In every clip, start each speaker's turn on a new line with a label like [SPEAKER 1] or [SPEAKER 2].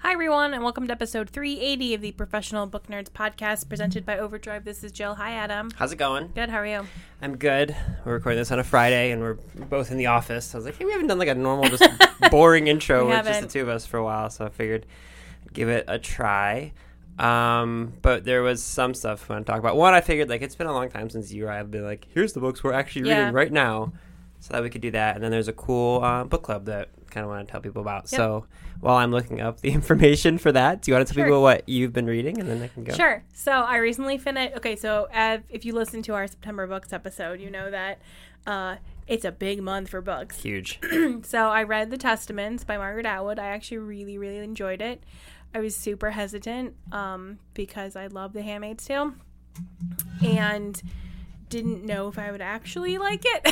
[SPEAKER 1] Hi, everyone, and welcome to episode 380 of the Professional Book Nerds podcast presented by Overdrive. This is Jill. Hi, Adam.
[SPEAKER 2] How's it going?
[SPEAKER 1] Good. How are you?
[SPEAKER 2] I'm good. We're recording this on a Friday, and we're both in the office. I was like, hey, we haven't done like a normal, just boring intro with just the two of us for a while, so I figured I'd give it a try. But there was some stuff I want to talk about. One, I figured like it's been a long time since you or I have been like, here's the books we're actually reading right now, so that we could do that. And then there's a cool book club that kind of want to tell people about. Yep. So while I'm looking up the information for that, do you want to tell people what you've been reading, and then I can go?
[SPEAKER 1] Sure. So I recently finished. Okay, so if you listen to our September books episode, you know that it's a big month for books.
[SPEAKER 2] Huge.
[SPEAKER 1] So I read The Testaments by Margaret Atwood. I actually really, really enjoyed it. I was super hesitant because I love The Handmaid's Tale and didn't know if I would actually like it.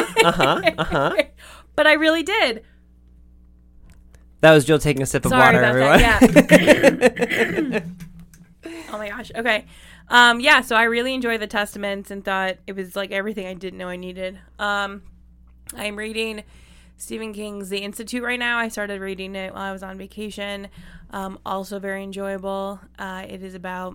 [SPEAKER 1] But I really did.
[SPEAKER 2] That was Jill taking a sip of water, everyone.
[SPEAKER 1] Yeah. Oh my gosh. Okay. So I really enjoyed The Testaments and thought it was like everything I didn't know I needed. I'm reading Stephen King's The Institute right now. I started reading it while I was on vacation. Also very enjoyable. It is about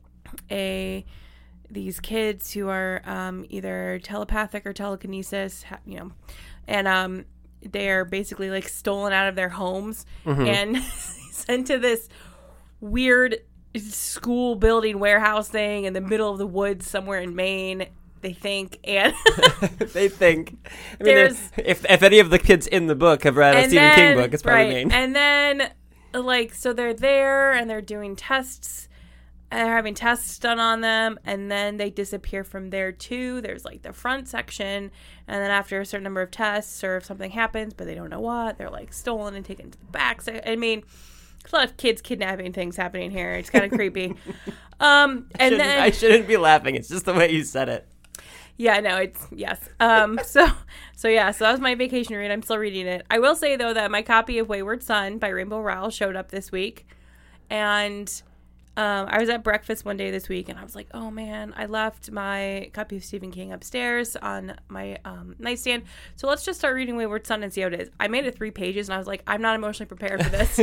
[SPEAKER 1] these kids who are either telepathic or telekinesis, and they're basically like stolen out of their homes and sent to this weird school building warehouse thing in the middle of the woods somewhere in Maine. They think, and
[SPEAKER 2] they think. I mean, if any of the kids in the book have read a Stephen King book, it's probably Maine.
[SPEAKER 1] And then, so they're there and they're doing tests. And they're having tests done on them, and then they disappear from there too. There's like the front section, and then after a certain number of tests, or if something happens, but they don't know what, they're like stolen and taken to the back. So, I mean, there's a lot of kids kidnapping things happening here. It's kind of creepy. I
[SPEAKER 2] shouldn't be laughing. It's just the way you said it.
[SPEAKER 1] Yeah, no, it's yes. So that was my vacation read. I'm still reading it. I will say though that my copy of Wayward Son by Rainbow Rowell showed up this week, and I was at breakfast one day this week, and I was like, oh, man, I left my copy of Stephen King upstairs on my nightstand. So let's just start reading Wayward Son and see how it is. I made it 3 pages, and I was like, I'm not emotionally prepared for this.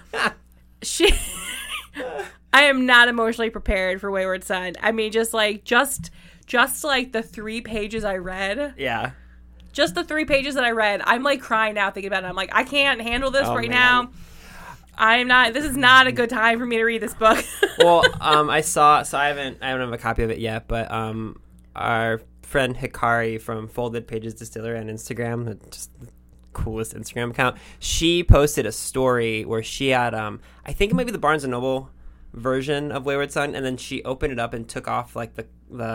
[SPEAKER 1] I am not emotionally prepared for Wayward Son. I mean, just like the 3 pages I read.
[SPEAKER 2] Yeah.
[SPEAKER 1] Just the 3 pages that I read. I'm like crying out thinking about it. I'm like, I can't handle this now. This is not a good time for me to read this book.
[SPEAKER 2] Well, I don't have a copy of it yet, but our friend Hikari from Folded Pages Distillery on Instagram, just the coolest Instagram account, she posted a story where she had, I think it might be the Barnes & Noble version of Wayward Son, and then she opened it up and took off like the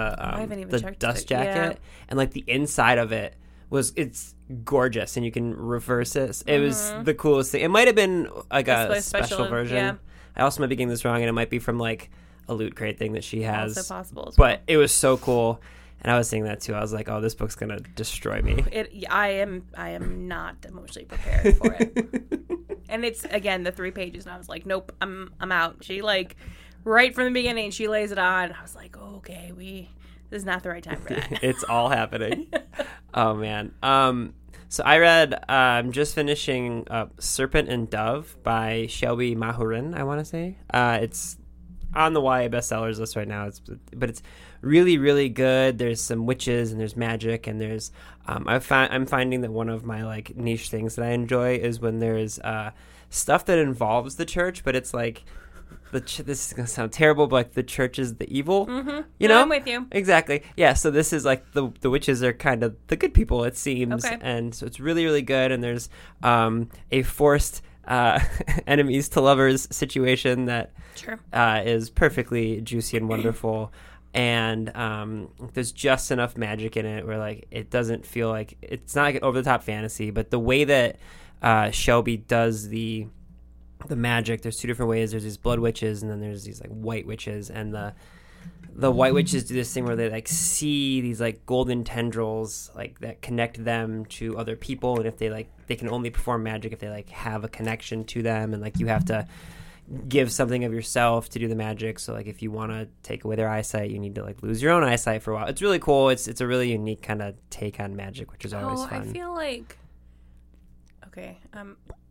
[SPEAKER 2] dust jacket, and like the inside of it it's gorgeous, and you can reverse it. It was the coolest thing. It might have been like a special version. Yeah. I also might be getting this wrong, and it might be from like a Loot Crate thing that she has.
[SPEAKER 1] Also possible as
[SPEAKER 2] well. But it was so cool, and I was saying that too. I was like, oh, this book's gonna destroy me.
[SPEAKER 1] I am not emotionally prepared for it. And it's again the 3 pages, and I was like, nope, I'm out. She like right from the beginning, she lays it on. I was like, oh, okay, this is not the right time for that.
[SPEAKER 2] It's all happening. Oh, man. So I read, I'm just finishing Serpent and Dove by Shelby Mahurin, I want to say. It's on the YA bestsellers list right now. But it's really, really good. There's some witches, and there's magic, and there's I'm finding that one of my like niche things that I enjoy is when there's stuff that involves the church, but it's like this is gonna sound terrible, but like the church is the evil. You know,
[SPEAKER 1] I'm with you.
[SPEAKER 2] Exactly. Yeah. So this is like the witches are kind of the good people, it seems, and so it's really, really good. And there's a forced enemies to lovers situation that is perfectly juicy and wonderful. And there's just enough magic in it where like it doesn't feel like it's not like an over the top fantasy, but the way that Shelby does the magic, there's 2 different ways. There's these blood witches, and then there's these like white witches, and the white witches do this thing where they like see these like golden tendrils like that connect them to other people, and if they can only perform magic if they like have a connection to them, and like you have to give something of yourself to do the magic. So like if you want to take away their eyesight, you need to like lose your own eyesight for a while. It's really cool. It's a really unique kind of take on magic, which is always fun.
[SPEAKER 1] I feel like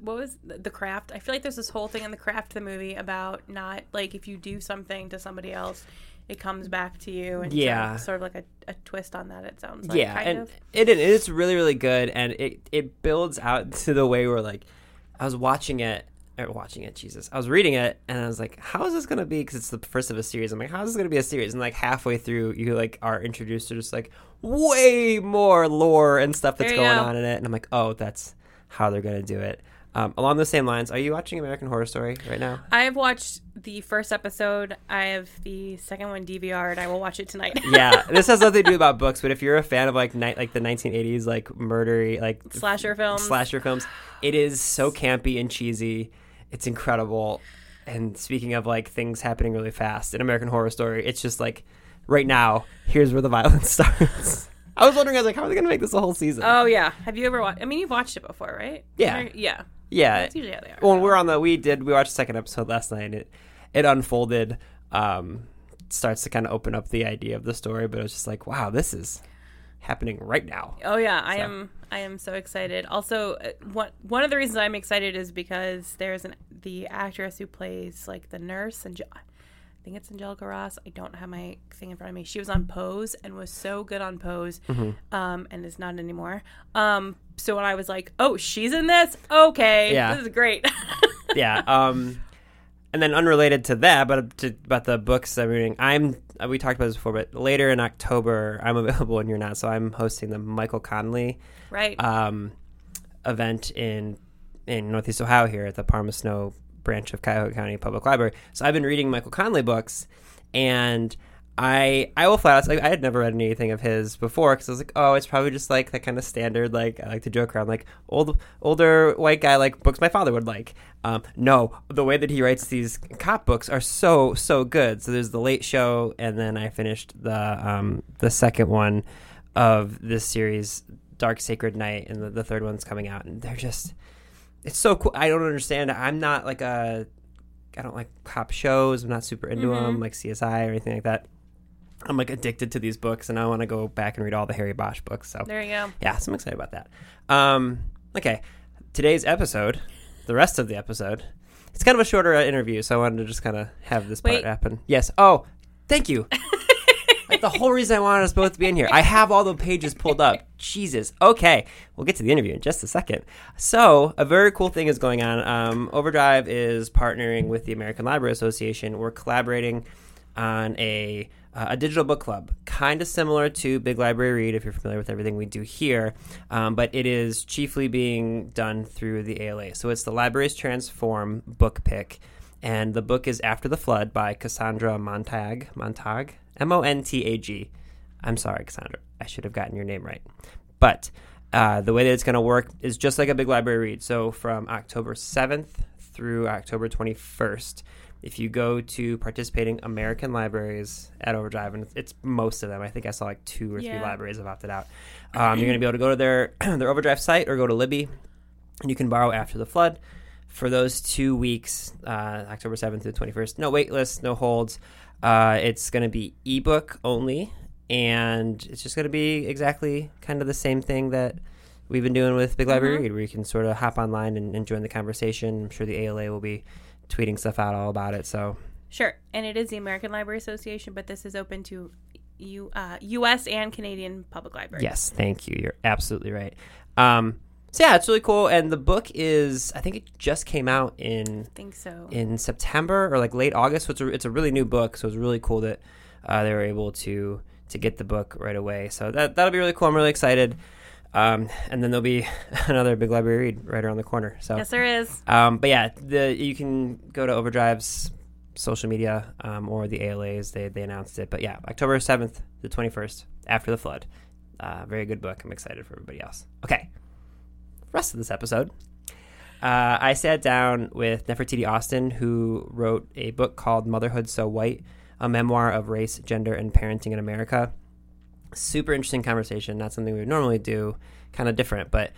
[SPEAKER 1] what was The Craft? I feel like there's this whole thing in The Craft, the movie, about not like if you do something to somebody else, it comes back to you. And sort of like a twist on that. It sounds like
[SPEAKER 2] it's really, really good, and it builds out to the way where like I was I was reading it, and I was like, how is this going to be? Because it's the first of a series. I'm like, how is this going to be a series? And like halfway through, you like are introduced to just like way more lore and stuff that's going on in it. And I'm like, oh, that's how they're going to do it. Along the same lines, are you watching American Horror Story right now?
[SPEAKER 1] I have watched the first episode. I have the second one DVR'd. I will watch it tonight.
[SPEAKER 2] Yeah, this has nothing to do about books, but if you're a fan of like the 1980s like murdery like
[SPEAKER 1] slasher films,
[SPEAKER 2] it is so campy and cheesy. It's incredible. And speaking of like things happening really fast in American Horror Story, it's just like right now, here's where the violence starts. I was wondering, how are they going to make this a whole season?
[SPEAKER 1] Oh, yeah. Have you ever watched? I mean, you've watched it before, right?
[SPEAKER 2] Yeah.
[SPEAKER 1] Yeah.
[SPEAKER 2] That's
[SPEAKER 1] usually how they are.
[SPEAKER 2] Well, we watched the second episode last night. And it unfolded, starts to kind of open up the idea of the story, but it was just like, wow, this is happening right now.
[SPEAKER 1] Oh yeah, I am so excited. Also, one of the reasons I'm excited is because there's the actress who plays like the nurse, and I think it's Angelica Ross. I don't have my thing in front of me. She was on Pose and was so good on Pose, and is not anymore. So when I was like, oh, she's in this? Okay, this is great.
[SPEAKER 2] Yeah. And then unrelated to that, but about the books I'm reading, we talked about this before, but later in October, I'm available and you're not, so I'm hosting the Michael Connelly event in Northeast Ohio here at the Parma Snow branch of Cuyahoga County Public Library. So I've been reading Michael Connelly books, and I will flat out say I had never read anything of his before because I was like, oh, it's probably just like that kind of standard, like I like to joke around, like older white guy like books my father would like. No, the way that he writes these cop books are so good. So there's The Late Show, and then I finished the second one of this series, Dark Sacred Night, and the third one's coming out, and they're just, it's so cool. I don't understand. I'm not like I don't like cop shows. I'm not super into them, like CSI or anything like that. I'm like addicted to these books, and I want to go back and read all the Harry Bosch books. So
[SPEAKER 1] there you go.
[SPEAKER 2] Yeah, so I'm excited about that. Okay, today's episode, the rest of the episode, it's kind of a shorter interview, so I wanted to just kind of have this part happen. Yes. Oh, thank you. Like the whole reason I wanted us both to be in here. I have all the pages pulled up. Jesus. Okay, we'll get to the interview in just a second. So a very cool thing is going on. Overdrive is partnering with the American Library Association. We're collaborating on a digital book club, kind of similar to Big Library Read, if you're familiar with everything we do here, but it is chiefly being done through the ALA. So it's the Libraries Transform book pick, and the book is After the Flood by Cassandra Montag, M-O-N-T-A-G. I'm sorry, Cassandra. I should have gotten your name right. But the way that it's going to work is just like a Big Library Read. So from October 7th through October 21st, if you go to participating American libraries at Overdrive, and it's most of them, I think I saw like 2 or 3 libraries have opted out, you're going to be able to go to their Overdrive site or go to Libby, and you can borrow After the Flood for those 2 weeks, October 7th through the 21st. No wait list, no holds. It's going to be ebook only, and it's just going to be exactly kind of the same thing that we've been doing with Big Library Read, where you can sort of hop online and join the conversation. I'm sure the ALA will be tweeting stuff out all about it. So
[SPEAKER 1] sure. And it is the American Library Association, but this is open to U.S. and Canadian public libraries.
[SPEAKER 2] Yes, thank you. You're absolutely right. So yeah, it's really cool. And the book is, I think it just came out in September or like late August. So it's a really new book. So it's really cool that they were able to get the book right away. So that'll be really cool. I'm really excited. And then there'll be another Big Library Read right around the corner. So
[SPEAKER 1] yes, there is.
[SPEAKER 2] But yeah, you can go to Overdrive's social media or the ALA's. They announced it. But yeah, October 7th to 21st, After the Flood. Very good book. I'm excited for everybody else. Okay, rest of this episode. I sat down with Nefertiti Austin, who wrote a book called Motherhood So White, a memoir of race, gender, and parenting in America. Super interesting conversation, not something we would normally do, kind of different, but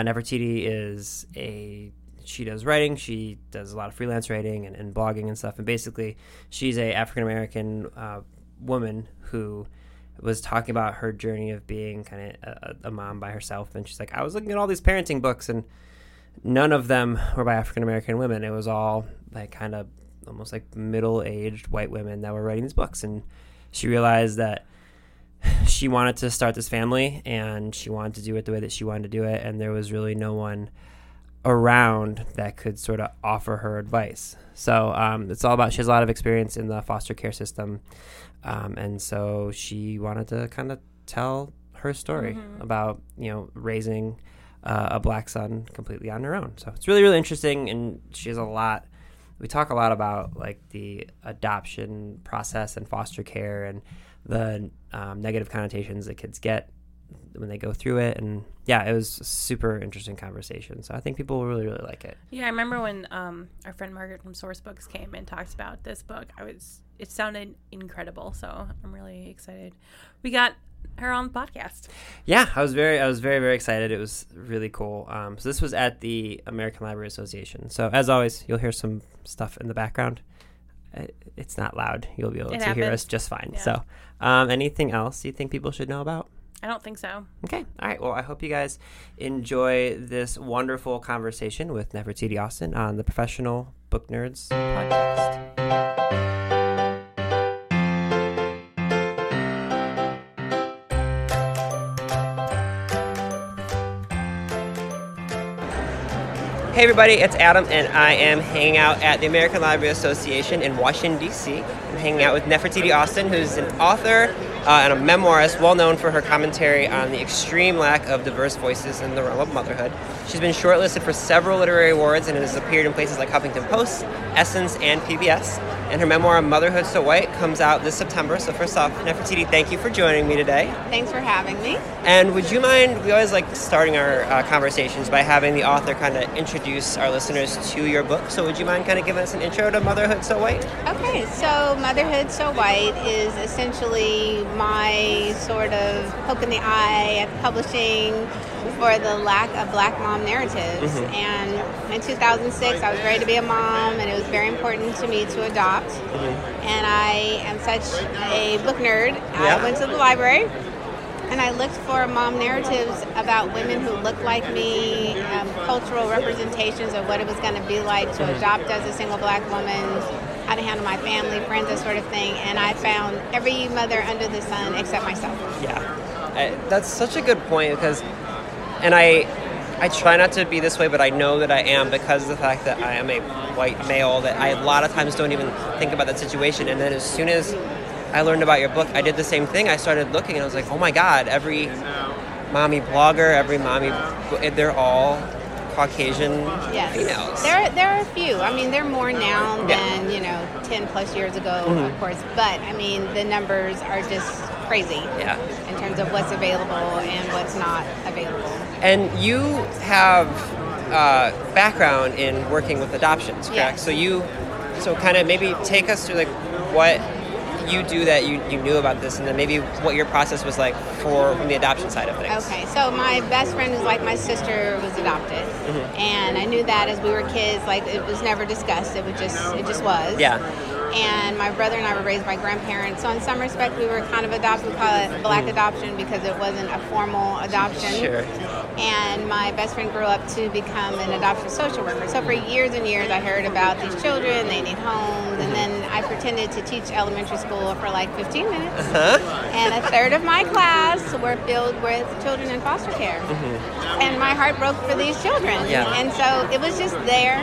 [SPEAKER 2] Nefertiti she does writing, she does a lot of freelance writing and blogging and stuff, and basically she's a African-American woman who was talking about her journey of being kind of a mom by herself, and she's like, I was looking at all these parenting books, and none of them were by African American women. It was all like kind of almost like middle-aged white women that were writing these books. And she realized that she wanted to start this family, and she wanted to do it the way that she wanted to do it, and there was really no one around that could sort of offer her advice. So it's all about, she has a lot of experience in the foster care system, and so she wanted to kind of tell her story about, you know, raising a black son completely on her own. So it's really, really interesting, and she has a lot. We talk a lot about like the adoption process and foster care and the negative connotations that kids get when they go through it. And yeah, it was a super interesting conversation. So I think people will really, really like it.
[SPEAKER 1] Yeah, I remember when our friend Margaret from Source Books came and talked about this book. It sounded incredible. So I'm really excited. We got her on the podcast.
[SPEAKER 2] Yeah, I was very, very excited. It was really cool. So this was at the American Library Association. So as always, you'll hear some stuff in the background. It's not loud. You'll be able to hear us just fine. Yeah. So anything else you think people should know about?
[SPEAKER 1] I don't think so.
[SPEAKER 2] Okay. All right. Well, I hope you guys enjoy this wonderful conversation with Nefertiti Austin on the Professional Book Nerds podcast. Hey everybody, it's Adam, and I am hanging out at the American Library Association in Washington, D.C. I'm hanging out with Nefertiti Austin, who's an author and a memoirist well known for her commentary on the extreme lack of diverse voices in the realm of motherhood. She's been shortlisted for several literary awards and has appeared in places like Huffington Post, Essence, and PBS. And her memoir, Motherhood So White, comes out this September. So first off, Nefertiti, thank you for joining me today.
[SPEAKER 3] Thanks for having me.
[SPEAKER 2] And would you mind, we always like starting our conversations by having the author kind of introduce our listeners to your book. So would you mind kind of giving us an intro to Motherhood So White?
[SPEAKER 3] Okay, so Motherhood So White is essentially my sort of poke in the eye at publishing for the lack of black mom narratives. And in 2006, I was ready to be a mom, and it was very important to me to adopt. And I am such a book nerd. I went to the library, and I looked for mom narratives about women who looked like me, cultural representations of what it was going to be like to adopt as a single black woman, how to handle my family, friends, that sort of thing. And I found every mother under the sun except myself.
[SPEAKER 2] Yeah, that's such a good point, because, and I try not to be this way, but I know that I am, because of the fact that I am a white male, that I a lot of times don't even think about that situation. And then as soon as I learned about your book, I did the same thing. I started looking, and I was like, oh my God, every mommy blogger, every mommy, they're all Caucasian females.
[SPEAKER 3] There are a few. I mean, there are more now than, 10 plus years ago, of course. But, I mean, the numbers are just crazy in terms of what's available and what's not available.
[SPEAKER 2] And you have background in working with adoptions, correct?
[SPEAKER 3] Yes.
[SPEAKER 2] So kind of maybe take us through like what you do that you knew about this, and then maybe what your process was like from the adoption side of things.
[SPEAKER 3] Okay, so my best friend, who's like my sister, was adopted, and I knew that as we were kids. Like, it was never discussed. It just was.
[SPEAKER 2] Yeah.
[SPEAKER 3] And my brother and I were raised by grandparents, so in some respect we were kind of adopted. We call it black adoption because it wasn't a formal adoption.
[SPEAKER 2] Sure.
[SPEAKER 3] And my best friend grew up to become an adoption social worker. So for years and years I heard about these children, they need homes, and then I pretended to teach elementary school for like 15 minutes. And a third of my class were filled with children in foster care. And my heart broke for these children.
[SPEAKER 2] Yeah.
[SPEAKER 3] And so it was just there.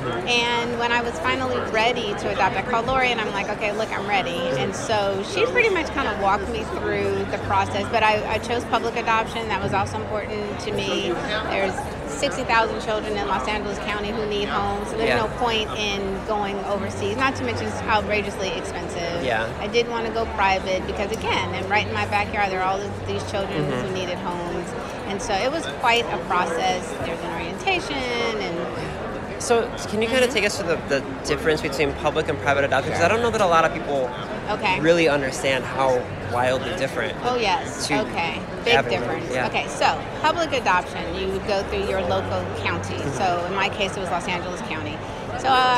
[SPEAKER 3] And when I was finally ready to adopt, I called Lori and I'm like, okay, look, I'm ready. And so she pretty much kind of walked me through the process. But I chose public adoption. That was also important to me. There's 60,000 children in Los Angeles County who need homes. So there's no point in going overseas, not to mention it's outrageously expensive.
[SPEAKER 2] Yeah.
[SPEAKER 3] I did want to go private because, again, and right in my backyard, there are all of these children who needed homes. And so it was quite a process. There's an orientation and...
[SPEAKER 2] So can you kind of take us through the difference between public and private adoption? Because I don't know that a lot of people really understand how wildly different.
[SPEAKER 3] Oh, yes. Okay. Big difference.
[SPEAKER 2] Yeah.
[SPEAKER 3] Okay, so public adoption, you would go through your local county. So in my case, it was Los Angeles County. So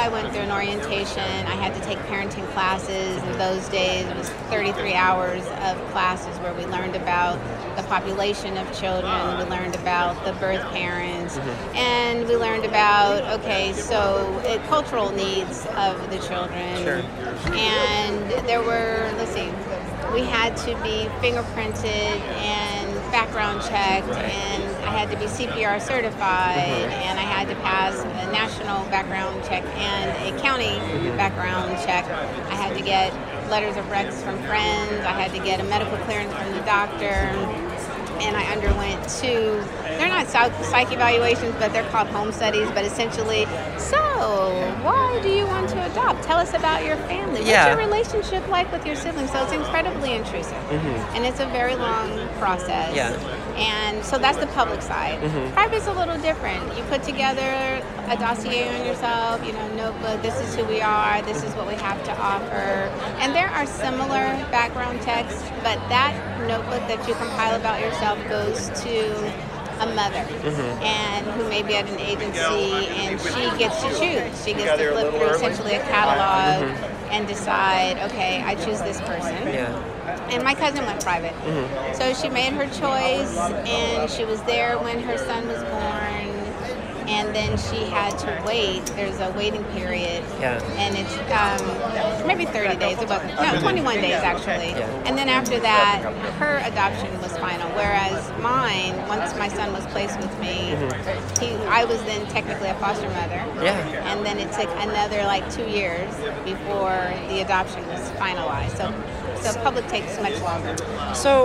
[SPEAKER 3] I went through an orientation. I had to take parenting classes. In those days, it was 33 hours of classes where we learned about the population of children. We learned about the birth parents. And we learned about, cultural needs of the children.
[SPEAKER 2] Sure.
[SPEAKER 3] And there were, we had to be fingerprinted and background checked, and I had to be CPR certified, and I had to pass a national background check and a county background check. I had to get letters of recs from friends. I had to get a medical clearance from the doctor. And I underwent they're not psych evaluations, but they're called home studies, but essentially, so why do you want to adopt? Tell us about your family. What's your relationship like with your siblings? So it's incredibly intrusive. And it's a very long process.
[SPEAKER 2] Yeah.
[SPEAKER 3] And so that's the public side. Private's a little different. You put together a dossier on yourself, notebook, this is who we are, this is what we have to offer. And there are similar background checks, but that notebook that you compile about yourself goes to a mother and who may be at an agency, and she gets to choose. She gets to flip through essentially a catalog and decide, okay, I choose this person. And my cousin went private. So she made her choice, and she was there when her son was born. And then she had to wait. There's a waiting period. And it's maybe 30 days. 21 days actually. And then after that, her adoption was final. Whereas mine, once my son was placed with me, I was then technically a foster mother. And then it took another 2 years before the adoption was finalized. So public takes much longer.
[SPEAKER 2] So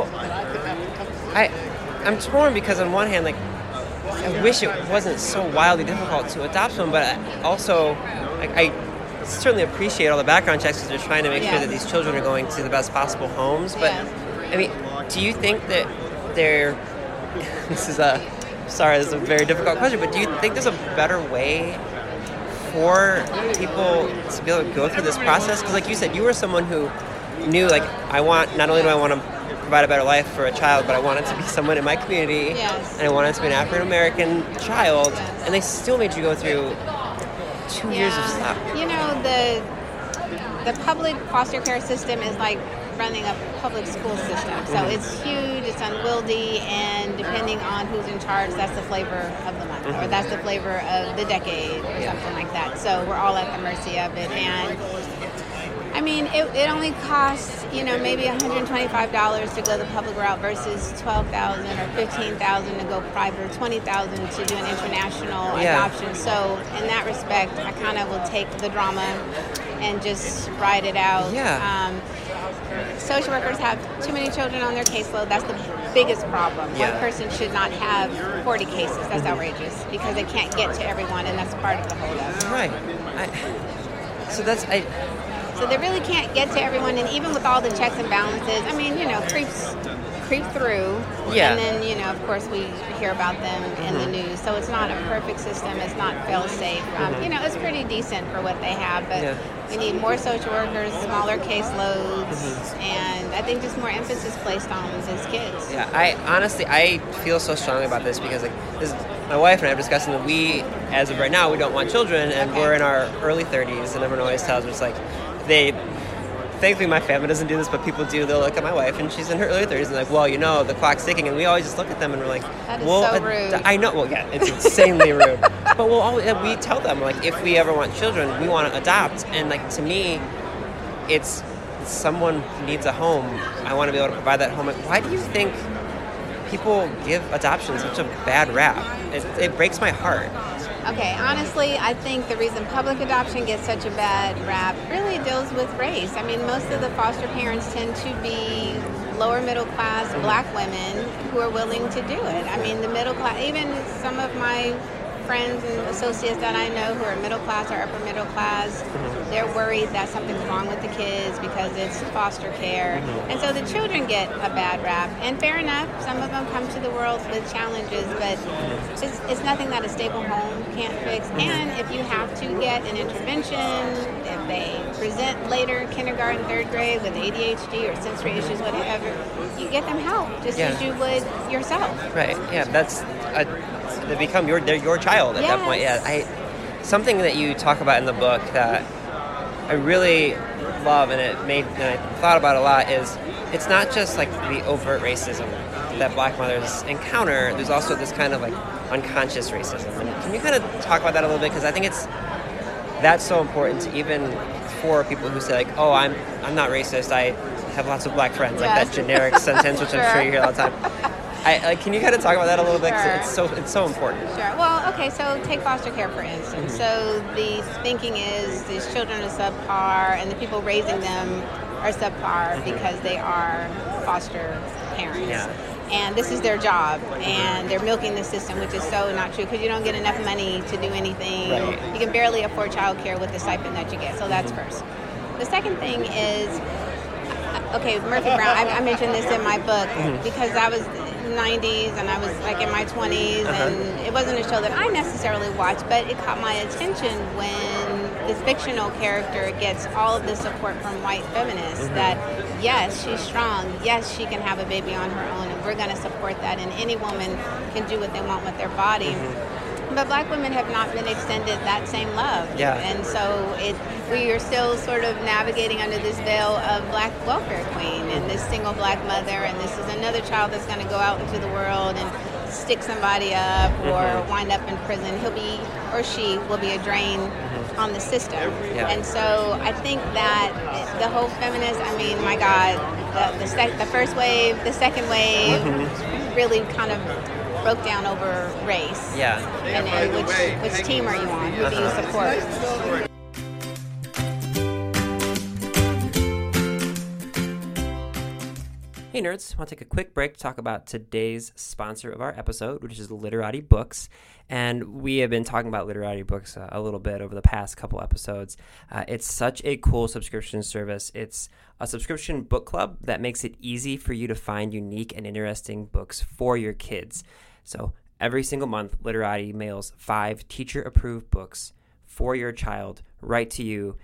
[SPEAKER 2] I'm torn because on one hand, I wish it wasn't so wildly difficult to adopt one, but I certainly appreciate all the background checks because they're trying to make sure that these children are going to the best possible homes. But, I mean, do you think that this is a very difficult question, but do you think there's a better way for people to be able to go through this process? Because like you said, you were someone who knew, not only do I want to provide a better life for a child, but I wanted to be someone in my community, and I wanted to be an African American child, and they still made you go through 2 years of stuff.
[SPEAKER 3] The public foster care system is like running a public school system. So it's huge, it's unwieldy, and depending on who's in charge, that's the flavor of the month, or that's the flavor of the decade, or something like that. So we're all at the mercy of it. And I mean, it only costs, maybe $125 to go the public route versus $12,000 or $15,000 to go private, or $20,000 to do an international adoption. So in that respect, I kind of will take the drama and just ride it out. Social workers have too many children on their caseload. That's the biggest problem. One person should not have 40 cases. That's outrageous because they can't get to everyone, and that's part of the holdup.
[SPEAKER 2] Right.
[SPEAKER 3] So they really can't get to everyone, and even with all the checks and balances, I mean, creep through, and then, of course, we hear about them in the news. So it's not a perfect system. It's not fail-safe. It's pretty decent for what they have, but we need more social workers, smaller caseloads, and I think just more emphasis placed on these kids.
[SPEAKER 2] Yeah, I feel so strongly about this because my wife and I are discussing that we, as of right now, we don't want children, and we're in our early 30s, and everyone always tells us, thankfully my family doesn't do this, but people do. They'll look at my wife, and she's in her early 30s, and the clock's ticking, and we always just look at them, and we're like,
[SPEAKER 3] that is so rude.
[SPEAKER 2] I know, it's insanely rude. But we tell them, if we ever want children, we want to adopt, and to me, it's someone needs a home. I want to be able to provide that home. Why do you think people give adoption such a bad rap? It breaks my heart.
[SPEAKER 3] Okay, honestly, I think the reason public adoption gets such a bad rap really deals with race. I mean, most of the foster parents tend to be lower middle class Black women who are willing to do it. I mean, the middle class, even some of my friends and associates that I know who are middle class or upper middle class, they're worried that something's wrong with the kids because it's foster care. And so the children get a bad rap. And fair enough, some of them come to the world with challenges, but it's nothing that a stable home can't fix. And if you have to get an intervention, if they present later, kindergarten, third grade, with ADHD or sensory issues, whatever, you get them help just as you would yourself.
[SPEAKER 2] Right, they become your child at that point. something that you talk about in the book that I really love, and I thought about a lot, is it's not just like the overt racism that Black mothers encounter. There's also this kind of like unconscious racism. And can you kind of talk about that a little bit? Because I think that's so important to even for people who say like, oh, I'm not racist. I have lots of Black friends, like that generic sentence, which I'm sure you hear all the time. Can you kind of talk about that a little bit? Sure. It's so important.
[SPEAKER 3] Sure. Well, okay, so take foster care, for instance. So the thinking is these children are subpar, and the people raising them are subpar because they are foster parents. Yeah. And this is their job, and they're milking the system, which is so not true, because you don't get enough money to do anything. Right. You can barely afford child care with the stipend that you get, so that's first. The second thing is, okay, Murphy Brown, I mentioned this in my book, because I was 90s and I was like in my 20s, and it wasn't a show that I necessarily watched, but it caught my attention when this fictional character gets all of the support from white feminists that yes, she's strong, yes, she can have a baby on her own, and we're going to support that, and any woman can do what they want with their body. But Black women have not been extended that same love. Yeah. And so we are still sort of navigating under this veil of Black welfare queen and this single Black mother, and this is another child that's going to go out into the world and stick somebody up or wind up in prison. He'll be, or she will be, a drain on the system. Yeah. And so I think that the whole feminist, I mean, my God, the first wave, the second wave really kind of broke down over race. Yeah. And which team are you on? Who do you support?
[SPEAKER 2] Hey nerds, I want to take a quick break to talk about today's sponsor of our episode, which is Literati Books. And we have been talking about Literati Books a little bit over the past couple episodes. It's such a cool subscription service. It's a subscription book club that makes it easy for you to find unique and interesting books for your kids. So every single month, Literati mails 5 teacher-approved books for your child right to you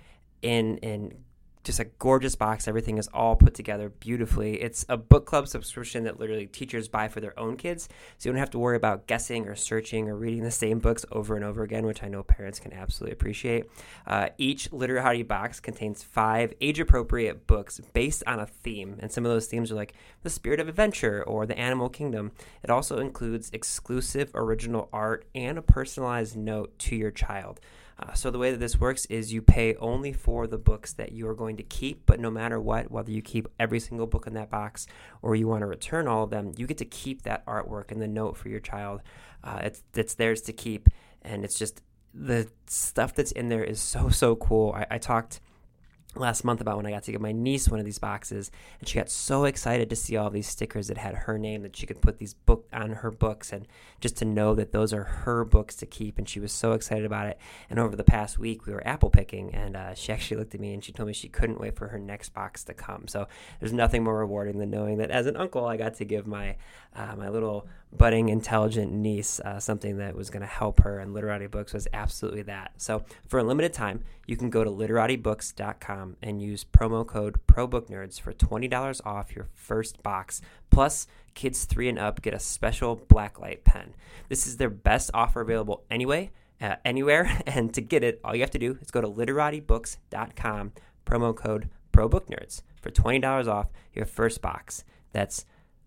[SPEAKER 2] in just a gorgeous box. Everything is all put together beautifully. It's a book club subscription that literally teachers buy for their own kids, so you don't have to worry about guessing or searching or reading the same books over and over again, which I know parents can absolutely appreciate. Each Literati box contains 5 age-appropriate books based on a theme, and some of those themes are like the spirit of adventure or the animal kingdom. It also includes exclusive original art and a personalized note to your child. So the way that this works is you pay only for the books that you are going to keep, but no matter what, whether you keep every single book in that box or you want to return all of them, you get to keep that artwork and the note for your child. It's theirs to keep, and it's just the stuff that's in there is so cool. I talked last month about when I got to give my niece one of these boxes, and she got so excited to see all these stickers that had her name, that she could put these book on her books, and just to know that those are her books to keep, and she was so excited about it. And over the past week we were apple picking, and she actually looked at me and she told me she couldn't wait for her next box to come. So there's nothing more rewarding than knowing that as an uncle I got to give my my little budding intelligent niece something that was going to help her, and Literati Books was absolutely that. So for a limited time, you can go to literatibooks.com and use promo code ProBookNerds for $20 off your first box. Plus, kids 3 and up get a special blacklight pen. This is their best offer available anywhere, and to get it, all you have to do is go to literatibooks.com, promo code ProBookNerds for $20 off your first box. That's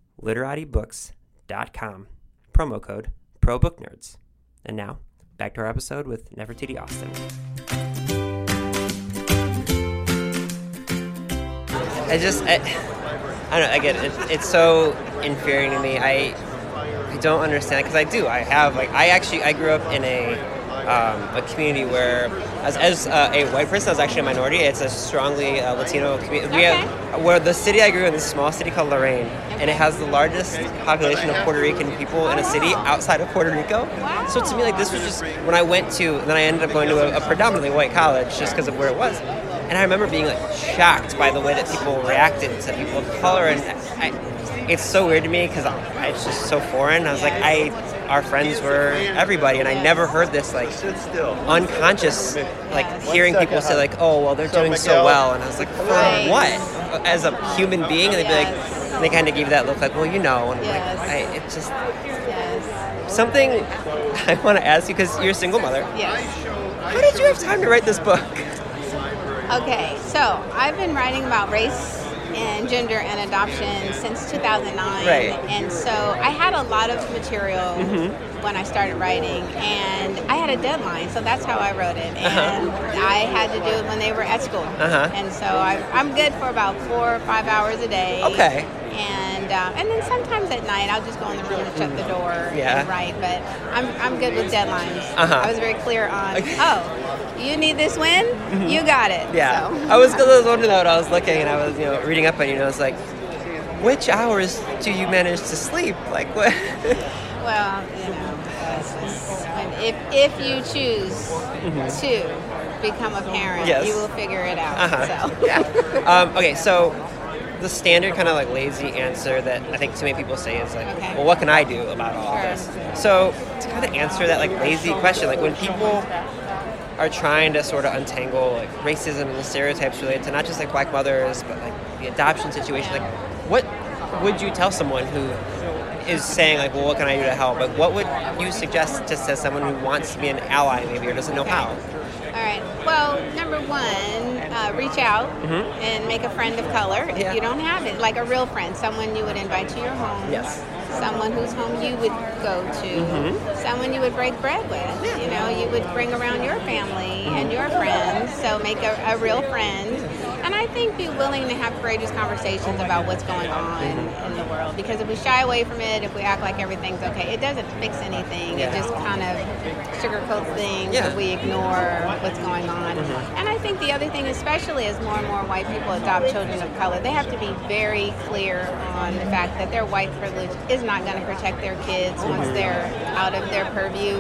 [SPEAKER 2] literatibooks.com, promo code ProBookNerds. And now, back to our episode with Nefertiti Austin. I don't know, again, it's so infuriating to me. I don't understand, because I grew up in a community where, as a white person, I was actually a minority. It's a strongly Latino community. Where the city I grew in, this small city called Lorain, and it has the largest population of Puerto Rican people in a city outside of Puerto Rico. Wow. So to me, this was just, when I went to, then I ended up going to a predominantly white college just because of where it was. And I remember being shocked by the way that people reacted to people of color, and it's so weird to me because it's just so foreign. I was our friends were everybody, and I never heard this unconscious hearing people say oh well, they're doing so well, and I was like, for what? As a human being? And they'd be and they kind of give you that look well, and I'm it's just something I want to ask you, because you're a single mother.
[SPEAKER 3] Yes.
[SPEAKER 2] how did you have time to write this book?
[SPEAKER 3] Okay, so I've been writing about race and gender and adoption since 2009.
[SPEAKER 2] Right.
[SPEAKER 3] And so I had a lot of material when I started writing, and I had a deadline, so that's how I wrote it. And I had to do it when they were at school. And so I'm good for about 4 or 5 hours a day.
[SPEAKER 2] Okay.
[SPEAKER 3] And then sometimes at night I'll just go in the room and shut the door and write. But I'm good with deadlines. I was very clear on. You need this win? You got it.
[SPEAKER 2] Yeah.
[SPEAKER 3] So.
[SPEAKER 2] I was wondering that when I was looking and I was reading up on you, and I was like, which hours do you manage to sleep? Like what?
[SPEAKER 3] Well, if you choose to become a parent, you will figure it out. So.
[SPEAKER 2] Yeah. Okay, so the standard kind of like lazy answer that I think too many people say is like, well, what can I do about all this? So to kind of answer that like lazy question, like when people are trying to sort of untangle like racism and the stereotypes related to not just like black mothers, but like the adoption situation, like what would you tell someone who is saying like, well, what can I do to help? Like what would you suggest just as someone who wants to be an ally maybe or doesn't know how?
[SPEAKER 3] All right. Well, number one, reach out and make a friend of color if you don't have it, like a real friend, someone you would invite to your home.
[SPEAKER 2] Yes.
[SPEAKER 3] Someone whose home you would go to, someone you would break bread with. You know, you would bring around your family and your friends. So make a real friend. And I think be willing to have courageous conversations about what's going on in the world. Because if we shy away from it, if we act like everything's okay, it doesn't fix anything. It just kind of sugarcoats things. We ignore what's going on. And I think the other thing, especially as more and more white people adopt children of color, they have to be very clear on the fact that their white privilege is not going to protect their kids once they're out of their purview.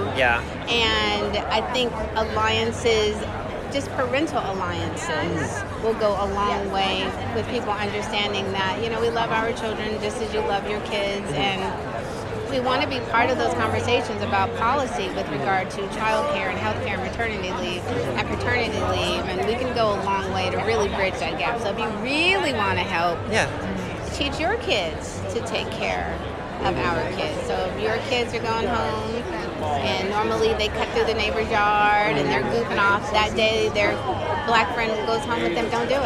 [SPEAKER 3] And I think alliances, just parental alliances, will go a long way with people understanding that, we love our children just as you love your kids, and we want to be part of those conversations about policy with regard to child care and health care and maternity leave and paternity leave, and we can go a long way to really bridge that gap. So if you really want to help, teach your kids to take care of our kids. So if your kids are going home and normally they cut through the neighbor's yard and they're goofing off, that day their black friend goes home with them, don't do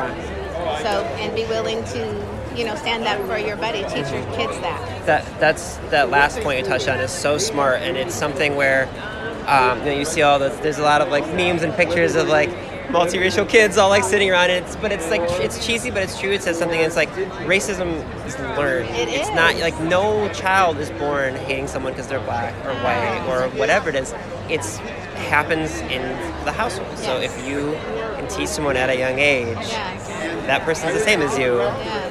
[SPEAKER 3] it. So, and be willing to, stand up for your buddy, teach your kids that.
[SPEAKER 2] That last point you touched on is so smart, and it's something where you see there's a lot of like memes and pictures of like multiracial kids all like sitting around it, but it's like it's cheesy, but it's true. It says something. It's like racism is learned. It's not like no child is born hating someone because they're black or white or whatever it is. It happens in the household. So if you can teach someone at a young age, that person's the same as you.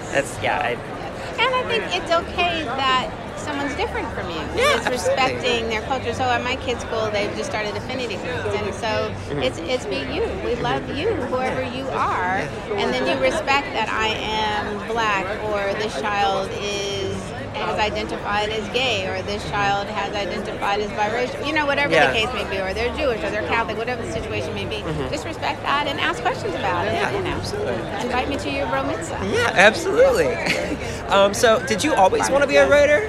[SPEAKER 2] And
[SPEAKER 3] I think it's okay that someone's different from you. It's respecting their culture. So at my kids' school, they've just started affinity groups, and so it's be you. We love you, whoever you are, and then you respect that I am black, or this child has identified as gay, or this child has identified as biracial. Whatever the case may be, or they're Jewish, or they're Catholic, whatever the situation may be. Just respect that and ask questions about it.
[SPEAKER 2] Absolutely.
[SPEAKER 3] Invite me to your bar mitzvah.
[SPEAKER 2] Yeah, absolutely. So, did you always want to be a writer?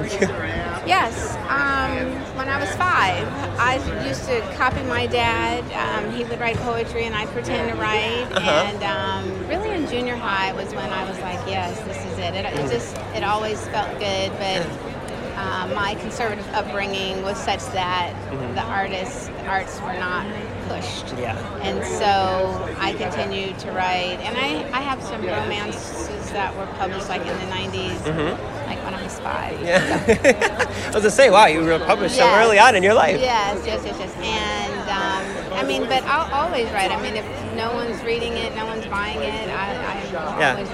[SPEAKER 3] Yes. When I was 5, I used to copy my dad. He would write poetry, and I'd pretend to write. And really in junior high was when I was like, yes, this is it. It always felt good, but my conservative upbringing was such that the arts were not pushed. And so I continued to write. And I have some romances that were published like in the 90s. Like when I was 5. I
[SPEAKER 2] was to say, wow, you were published so early on in your life.
[SPEAKER 3] Yes. And but I'll always write. If no one's reading it, no one's buying it, I always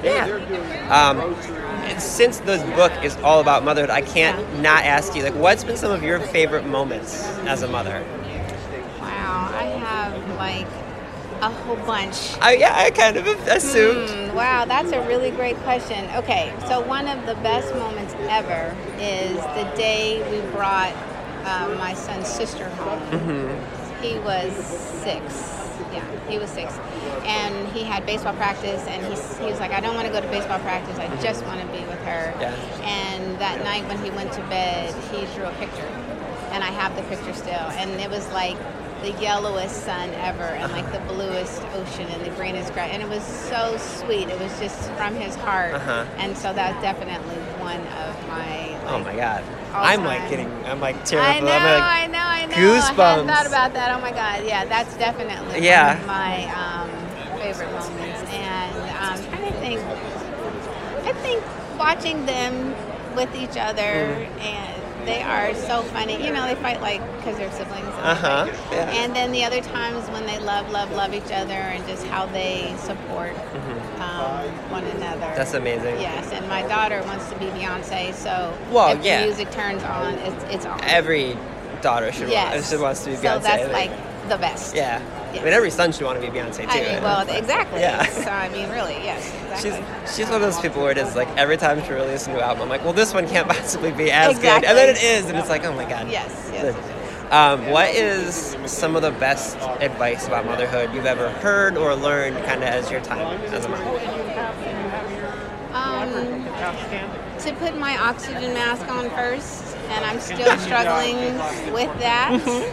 [SPEAKER 3] write.
[SPEAKER 2] Since the book is all about motherhood, I can't not ask you, like, what's been some of your favorite moments as a mother?
[SPEAKER 3] Wow, I have like a whole bunch.
[SPEAKER 2] I kind of assumed.
[SPEAKER 3] Wow, that's a really great question. Okay, so one of the best moments ever is the day we brought my son's sister home. He was 6. He was 6. And he had baseball practice, and he was like, I don't want to go to baseball practice. I just want to be with her. And that night when he went to bed, he drew a picture. And I have the picture still. And it was like the yellowest sun ever, and like the bluest ocean and the greenest grass, and it was so sweet. It was just from his heart, and so that's definitely one of my. Like,
[SPEAKER 2] oh my God.
[SPEAKER 3] I'm
[SPEAKER 2] like terrible.
[SPEAKER 3] I know.
[SPEAKER 2] Goosebumps.
[SPEAKER 3] I hadn't thought about that. Oh my God. Yeah, that's definitely one of my favorite moments. And I'm trying to think. I think watching them with each other, and they are so funny. You know, they fight like because they're siblings.
[SPEAKER 2] Yeah.
[SPEAKER 3] And then the other times when they love each other, and just how they support one another.
[SPEAKER 2] That's amazing.
[SPEAKER 3] Yes, and my daughter wants to be Beyonce, so if the music turns on, it's on.
[SPEAKER 2] Every daughter should wants to be Beyonce.
[SPEAKER 3] So that's like the best.
[SPEAKER 2] Yeah.
[SPEAKER 3] Yes.
[SPEAKER 2] I mean, every son should want to be Beyonce too.
[SPEAKER 3] I mean, well, exactly.
[SPEAKER 2] Yeah.
[SPEAKER 3] So I mean, really, yes, exactly.
[SPEAKER 2] She's one of those people where it is like every time she releases a new album, I'm like, well, this one can't possibly be as good, and then it is, and it's like, oh my God.
[SPEAKER 3] Yes.
[SPEAKER 2] What is some of the best advice about motherhood you've ever heard or learned kind of as your time as a mom?
[SPEAKER 3] To put my oxygen mask on first, and I'm still struggling with that.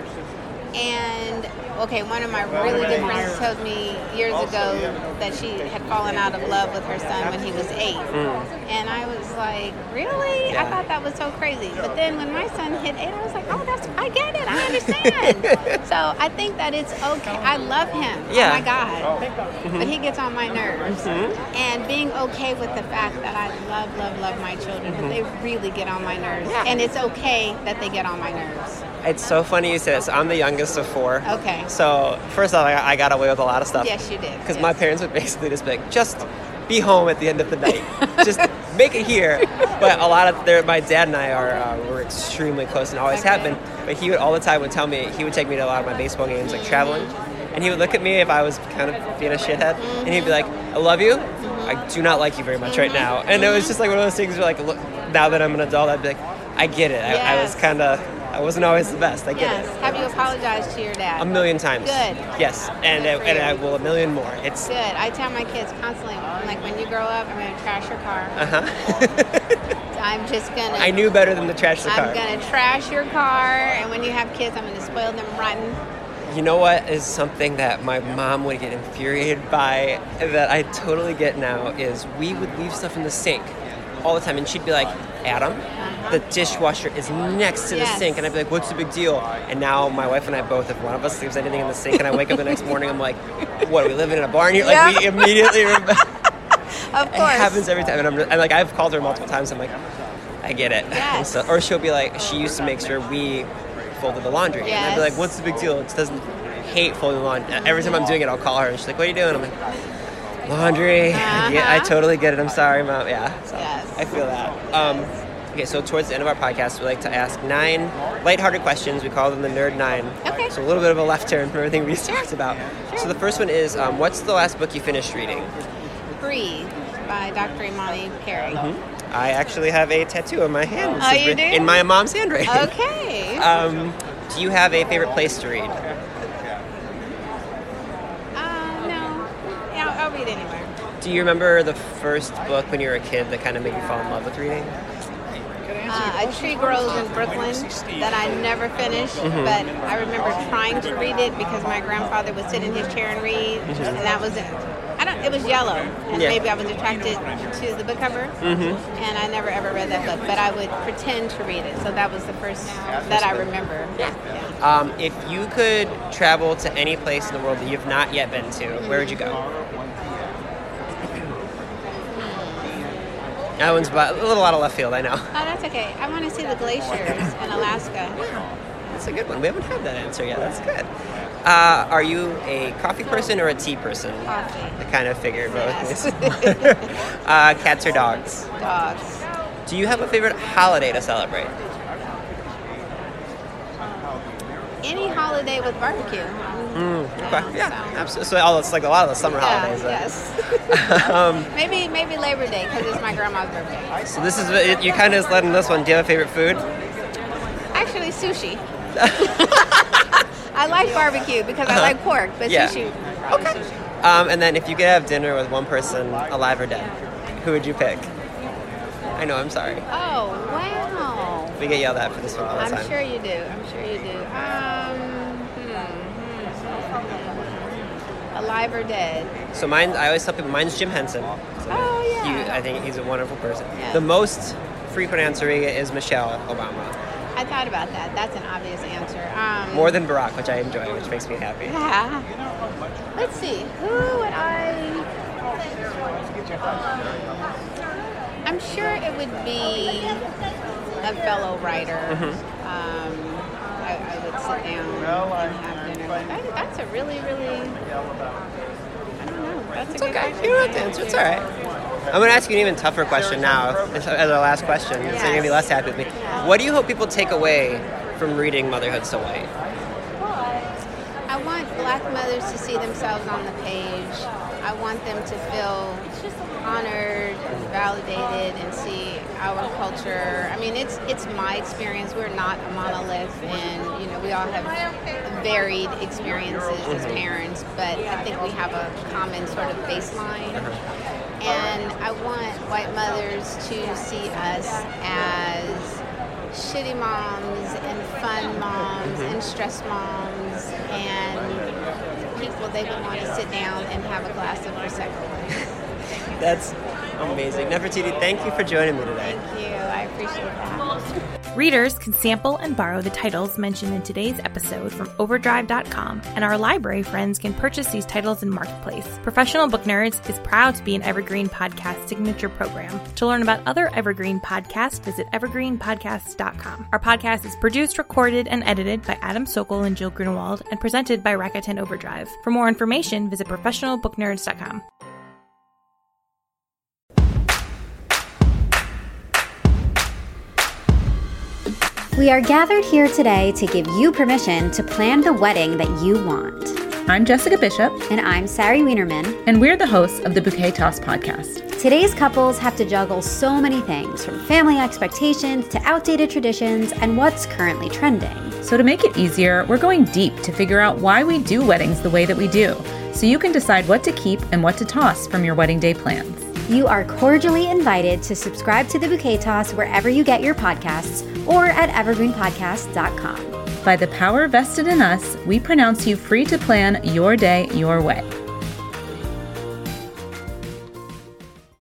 [SPEAKER 3] And one of my really good friends told me years ago that she had fallen out of love with her son when he was 8. And I was like, really?
[SPEAKER 2] Yeah.
[SPEAKER 3] I thought that was so crazy. But then when my son hit 8, I was like, I get it. I understand. So I think that it's okay. I love him.
[SPEAKER 2] Yeah.
[SPEAKER 3] Oh my God. But he gets on my nerves. And being okay with the fact that I love my children, but they really get on my nerves. And it's okay that they get on my nerves.
[SPEAKER 2] It's so funny you say this. I'm the youngest of 4.
[SPEAKER 3] Okay.
[SPEAKER 2] So first off, I got away with a lot of stuff.
[SPEAKER 3] Yes, you did.
[SPEAKER 2] Because my parents would basically just be like, just be home at the end of the night. Just make it here. But a lot of my dad and I were extremely close and always have been. But he would all the time would tell me, he would take me to a lot of my baseball games, like traveling. And he would look at me if I was kind of being a shithead. And he'd be like, I love you. I do not like you very much right now. And it was just like one of those things where like, look, now that I'm an adult, I'd be like, I get it. I wasn't always the best. I get it.
[SPEAKER 3] Have you apologized to your dad?
[SPEAKER 2] A million times.
[SPEAKER 3] Good.
[SPEAKER 2] Yes, and I will a million more. It's
[SPEAKER 3] good. I tell my kids constantly, like, when you grow up, I'm going to trash your car. I'm just going to...
[SPEAKER 2] I knew better than to trash the car.
[SPEAKER 3] I'm going to trash your car, and when you have kids, I'm going to spoil them rotten.
[SPEAKER 2] You know what is something that my mom would get infuriated by that I totally get now is we would leave stuff in the sink all the time, and she'd be like, Adam, the dishwasher is next to the sink, and I'd be like, what's the big deal? And now my wife and I both, if one of us leaves anything in the sink and I wake up the next morning, I'm like, what, are we living in a barn here? Like, we immediately remember.
[SPEAKER 3] Of course.
[SPEAKER 2] It happens every time, and I'm like, I've called her multiple times, I'm like, I get it.
[SPEAKER 3] Yes.
[SPEAKER 2] So, or she'll be like, she used to make sure we folded the laundry.
[SPEAKER 3] Yes.
[SPEAKER 2] And I'd be like, what's the big deal? It doesn't hate folding the laundry. Every time I'm doing it, I'll call her, and she's like, what are you doing? I'm like, laundry. I totally get it. I'm sorry, Mom. Yeah. So I feel that. Okay, so towards the end of our podcast, we like to ask 9 lighthearted questions. We call them the Nerd 9.
[SPEAKER 3] Okay.
[SPEAKER 2] So a little bit of a left turn from everything we talked about. Sure. So the first one is, what's the last book you finished reading?
[SPEAKER 3] Breathe by Dr. Imani Perry.
[SPEAKER 2] I actually have a tattoo on my hand.
[SPEAKER 3] Oh, you do?
[SPEAKER 2] In my mom's handwriting.
[SPEAKER 3] Okay.
[SPEAKER 2] Do you have a favorite place to read?
[SPEAKER 3] No. Yeah, I'll read anywhere.
[SPEAKER 2] Do you remember the first book when you were a kid that kind of made you fall in love with reading?
[SPEAKER 3] A Tree Grows in Brooklyn that I never finished, but I remember trying to read it because my grandfather would sit in his chair and read, and that was it. It was yellow, and maybe I was attracted to the book cover, and I never ever read that book, but I would pretend to read it, so that was the first that I remember. Yeah.
[SPEAKER 2] If you could travel to any place in the world that you've not yet been to, where would you go? That one's a little out of left field, I know.
[SPEAKER 3] Oh, that's okay. I want to see the glaciers in Alaska.
[SPEAKER 2] That's a good one. We haven't had that answer yet. That's good. Are you a coffee person or a tea person?
[SPEAKER 3] Coffee.
[SPEAKER 2] I kind of figured both.
[SPEAKER 3] Yes.
[SPEAKER 2] Cats or dogs?
[SPEAKER 3] Dogs.
[SPEAKER 2] Do you have a favorite holiday to celebrate?
[SPEAKER 3] Any holiday with barbecue.
[SPEAKER 2] Okay. Yeah, absolutely. So it's like a lot of the summer holidays.
[SPEAKER 3] Yes. Maybe Labor Day because it's my grandma's birthday.
[SPEAKER 2] So this is you kind of just led in this one. Do you have a favorite food?
[SPEAKER 3] Actually, sushi. I like barbecue because I like pork, but sushi.
[SPEAKER 2] Okay. And then if you could have dinner with one person, alive or dead, who would you pick? I know. I'm sorry.
[SPEAKER 3] Oh wow.
[SPEAKER 2] We get yelled at for this one all the time.
[SPEAKER 3] I'm sure you do. alive or dead?
[SPEAKER 2] So I always tell people mine's Jim Henson.
[SPEAKER 3] Oh, yeah.
[SPEAKER 2] I think he's a wonderful person.
[SPEAKER 3] Yeah.
[SPEAKER 2] The most frequent answer is Michelle Obama.
[SPEAKER 3] I thought about that. That's an obvious answer.
[SPEAKER 2] More than Barack, which I enjoy, which makes me happy.
[SPEAKER 3] Yeah. Let's see. Who would I'm sure it would be a fellow writer. I would sit down and have dinner with. That's a really, really... I don't know. That's a good
[SPEAKER 2] okay.
[SPEAKER 3] question.
[SPEAKER 2] You don't have to answer. It's all right. I'm going to ask you an even tougher question now as our last question, so you're going to be less happy with me. What do you hope people take away from reading Motherhood So White?
[SPEAKER 3] I want Black mothers to see themselves on the page. I want them to feel honored and validated and see our culture. I mean, it's my experience. We're not a monolith, and we all have varied experiences as parents, but I think we have a common sort of baseline. And I want white mothers to see us as shitty moms and fun moms and stress moms and people they would want to sit down and have a glass of Prosecco with.
[SPEAKER 2] That's amazing. Nefertiti, thank you for joining me today.
[SPEAKER 3] Thank you. I appreciate that.
[SPEAKER 1] Readers can sample and borrow the titles mentioned in today's episode from Overdrive.com, and our library friends can purchase these titles in Marketplace. Professional Book Nerds is proud to be an Evergreen Podcast signature program. To learn about other Evergreen podcasts, visit evergreenpodcasts.com. Our podcast is produced, recorded, and edited by Adam Sokol and Jill Grunewald, and presented by Rakuten Overdrive. For more information, visit professionalbooknerds.com.
[SPEAKER 4] We are gathered here today to give you permission to plan the wedding that you want.
[SPEAKER 5] I'm Jessica Bishop.
[SPEAKER 4] And I'm Sari Wienerman.
[SPEAKER 5] And we're the hosts of the Bouquet Toss podcast.
[SPEAKER 4] Today's couples have to juggle so many things, from family expectations to outdated traditions and what's currently trending.
[SPEAKER 5] So to make it easier, we're going deep to figure out why we do weddings the way that we do, so you can decide what to keep and what to toss from your wedding day plans.
[SPEAKER 4] You are cordially invited to subscribe to the Bouquet Toss wherever you get your podcasts or at evergreenpodcast.com.
[SPEAKER 5] By the power vested in us, we pronounce you free to plan your day your way.